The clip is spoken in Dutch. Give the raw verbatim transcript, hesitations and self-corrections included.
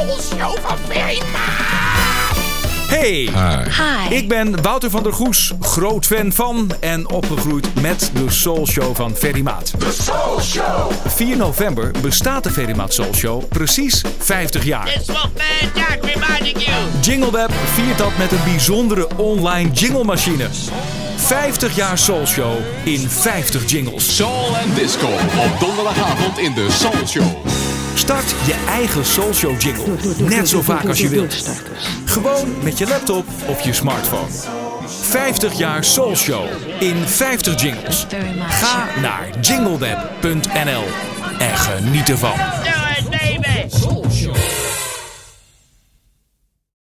Soul Show van Ferry Maat. Hey, Hi. ik ben Wouter van der Goes, groot fan van en opgegroeid met de Soul Show van Ferry Maat. De Soul Show. vier november bestaat de Ferry Maat Soul Show precies vijftig jaar. It's Wolfman Jack reminding you. JingleWeb viert dat met een bijzondere online jinglemachine. vijftig jaar Soul Show in vijftig jingles. Soul en disco op donderdagavond in de Soul Show. Start je eigen Soul Show jingle, net zo vaak als je wilt. Gewoon met je laptop of je smartphone. vijftig jaar Soul Show in vijftig jingles. Ga naar jingleweb punt n l en geniet ervan. Do it, baby. Soul Show.